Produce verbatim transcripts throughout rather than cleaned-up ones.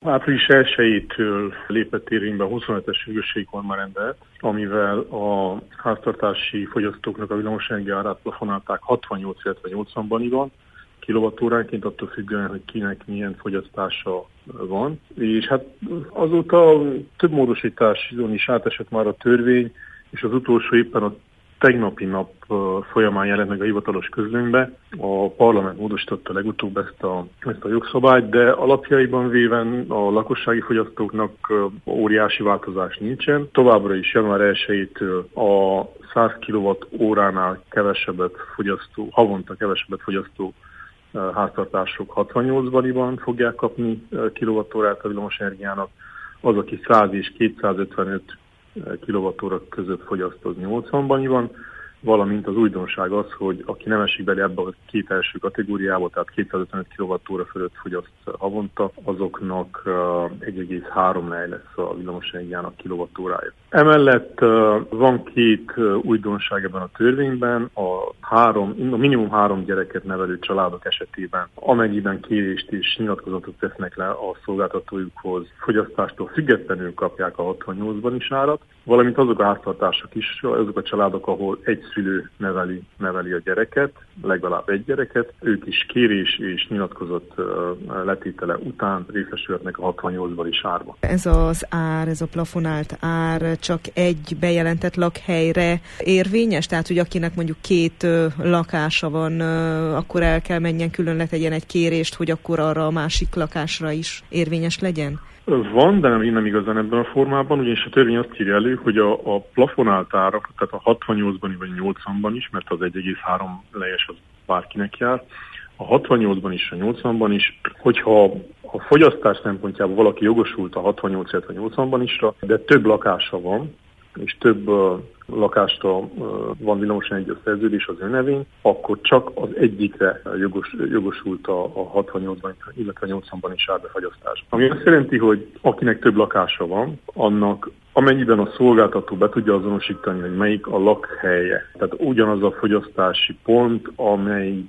április elsejétől lépett érvénybe a huszonhetes sürgősségi kormányrendelet, amivel a háztartási fogyasztóknak a villamosenergia árát plafonálták hatvannyolc, illetve nyolcvan baniban, kilovattóránként, attól függően, hogy kinek milyen fogyasztása van. És hát azóta több módosításon is átesett már a törvény, és az utolsó éppen a tegnapi nap folyamán jelent meg a hivatalos közlönybe. A parlament módosította legutóbb ezt a, ezt a jogszabályt, de alapjaiban véven a lakossági fogyasztóknak óriási változás nincsen. Továbbra is január elsejétől a száz kilowattóránál kevesebbet fogyasztó, havonta kevesebbet fogyasztó háztartások hatvannyolc baniban fogják kapni kilowattórát a villamosenergiának, az, aki száz és kétszázötvenöt kilowattóra között fogyaszt, az nyolcvan baniban, valamint az újdonság az, hogy aki nem esik bele ebbe a két első kategóriába, tehát kétszázötvenöt kilowattóra fölött fogyaszt havonta, azoknak egy egész három lej lesz a villamosenergiának kilowattórája. Emellett van két újdonság ebben a törvényben, a, három, a minimum három gyereket nevelő családok esetében, amennyiben kérést és nyilatkozatot tesznek le a szolgáltatójukhoz, fogyasztástól függetlenül kapják a hatvannyolcban is árat, valamint azok a háztartások is, azok a családok, ahol egy szülő neveli, neveli a gyereket, legalább egy gyereket, ők is kérés és nyilatkozat letétele után részesülhetnek a hatvannyolcban is árba. Ez az ár, ez a plafonált ár csak egy bejelentett lakhelyre érvényes? Tehát, hogy akinek mondjuk két lakása van, akkor el kell menjen külön letegyen egy kérést, hogy akkor arra a másik lakásra is érvényes legyen? Van, de nem, nem igazán ebben a formában, ugyanis a törvény azt írja elő, hogy a, a plafonált árak, tehát a hatvannyolcban vagy nyolcvanban is, mert az egy egész három lejes az bárkinek jár, a hatvannyolcban is, a nyolcvanban is, hogyha a fogyasztás szempontjából valaki jogosult a hatvannyolc, illetve nyolcvanban isra, de több lakása van, és több uh, lakásra uh, van villamosenergia szerződés az ő nevén, akkor csak az egyikre jogos, jogosult a, a hatvannyolcban, illetve nyolcvanban is árbefagyasztás. Ami azt jelenti, hogy akinek több lakása van, annak amennyiben a szolgáltató be tudja azonosítani, hogy melyik a lakhelye, tehát ugyanaz a fogyasztási pont, amelyik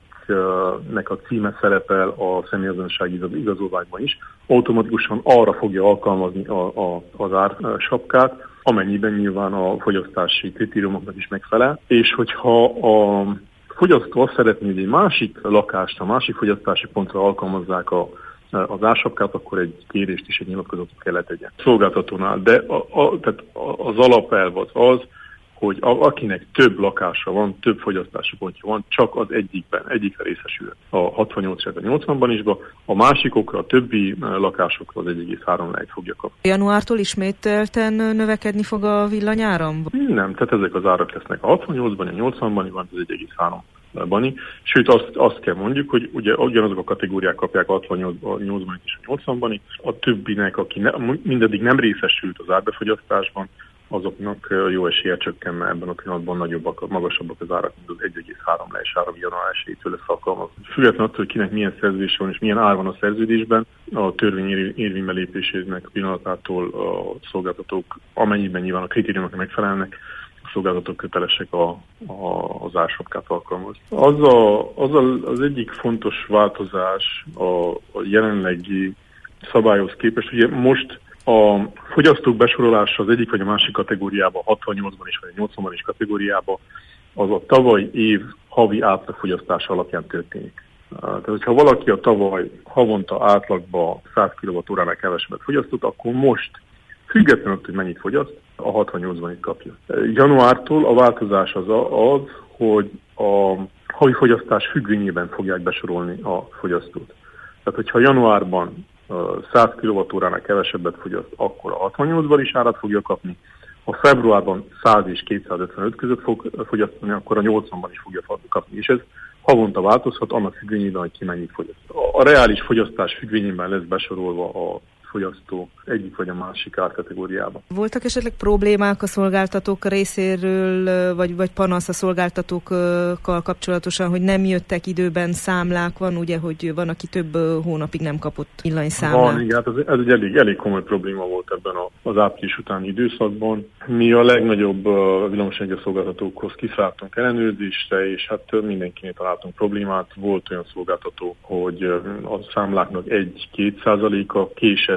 nek a címe szerepel a személyazonossági igazolványban is, automatikusan arra fogja alkalmazni a, a, az ársapkát, amennyiben nyilván a fogyasztási kritériumoknak is megfelel, és hogyha a fogyasztó azt szeretné, hogy egy másik lakást, a másik fogyasztási pontra alkalmazzák a, az ársapkát, akkor egy kérést és egy nyilatkozatot kell letegyen szolgáltatónál. De a, a, tehát az alapelv az az, hogy akinek több lakása van, több fogyasztási pontja van, csak az egyikben, egyikre részesül a hatvannyolc nyolcvanban is, a másikokra, a többi lakásokra az egy egész három lejt fogja kapni. Januártól ismételten növekedni fog a villanyáram? Nem, tehát ezek az árak lesznek a hatvannyolcban, a nyolcvanban van, az egy egész három bani. Sőt, azt, azt kell mondjuk, hogy ugye ugyanazok a kategóriák kapják a hatvannyolcban és a nyolcvanban, a többinek, aki ne, mindeddig nem részesült az árbefogyasztásban, azoknak jó esélye csökkenne ebben a pillanatban nagyobbak, magasabbak az árak, mint az egy egész három lejs ára, ami január elsejétől lesz alkalmazni. Függetlenül attól, hogy kinek milyen szerződés van és milyen ár van a szerződésben, a törvény érvénybe lépésének pillanatától a szolgáltatók, amennyiben nyilván a kritériumoknak megfelelnek, a szolgáltatók kötelesek a, a, az ársapkát alkalmazni. Az, a, az a, az egyik fontos változás a, a jelenlegi szabályhoz képest, ugye most a fogyasztók besorolása az egyik vagy a másik kategóriába, hatvannyolcban is vagy a nyolcvanban is kategóriába, az a tavalyi év havi átlagfogyasztása alapján történik. Tehát, hogyha valaki a tavaly havonta átlagban száz kilowattóránál kevesebbet fogyasztott, akkor most függetlenül, hogy mennyit fogyaszt, a hatvannyolcban itt kapja. Januártól a változás az az, hogy a havi fogyasztás függvényében fogják besorolni a fogyasztót. Tehát, hogyha januárban száz kilowattóránál kevesebbet fogyaszt, akkor a hatvannyolcban is árat fogja kapni. Ha februárban száz és kétszázötvenöt között fog fogyasztani, akkor a nyolcvanban is fogja kapni. És ez havonta változhat, annak függvényében, hogy ki mennyit fogyaszt. A reális fogyasztás függvényében lesz besorolva a fogyasztó egyik vagy a másik árkategóriában. Voltak esetleg problémák a szolgáltatók részéről, vagy, vagy panasz a szolgáltatókkal kapcsolatosan, hogy nem jöttek időben számlák? Van ugye, hogy van, aki több hónapig nem kapott villanyszámlát. Van, igen, hát ez, ez egy elég, elég komoly probléma volt ebben az április utáni időszakban. Mi a legnagyobb villamosenergia szolgáltatókhoz kiszálltunk ellenőrzésre, és hát mindenkinél találtunk problémát. Volt olyan szolgáltató, hogy a számláknak egy-két százaléka késett,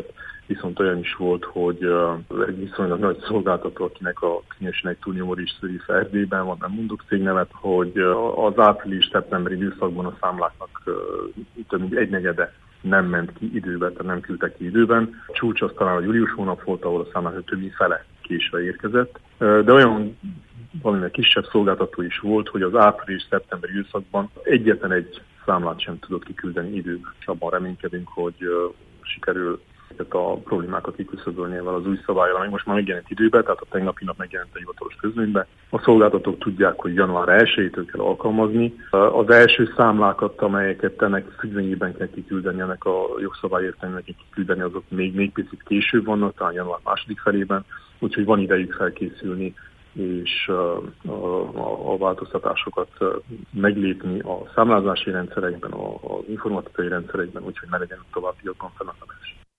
viszont olyan is volt, hogy egy viszonylag nagy szolgáltató, akinek a kliensének túlnyomó részei Erdélyben van, nem mondok cégnevet, hogy az április-szeptemberi időszakban a számláknak több mint egynegyede nem ment ki időben, tehát nem küldtek ki időben. A csúcs az talán a július hónap volt, ahol a számláknak több mint fele késve érkezett. De olyan valamilyen kisebb szolgáltató is volt, hogy az április-szeptemberi időszakban egyetlen egy számlát sem tudott kiküldeni időben, és abban reménykedünk, hogy sikerül a problémákat kiküszöbölni ezzel az új szabállyal, ami most már megjelent időben, tehát a tegnapi nap megjelent a hivatalos közlönyben. A szolgáltatók tudják, hogy január elsejétől kell alkalmazni. Az első számlákat, amelyeket ennek függvényében kell kiküldeni, ennek a jogszabály értelmében kell kiküldeni, azok még, még picit később vannak, talán január második felében, úgyhogy van idejük felkészülni és a, a, a változtatásokat meglépni a számlázási rendszerekben, az informatikai rendszerekben, úgyhogy ne legyen továbbiakban fennakadás.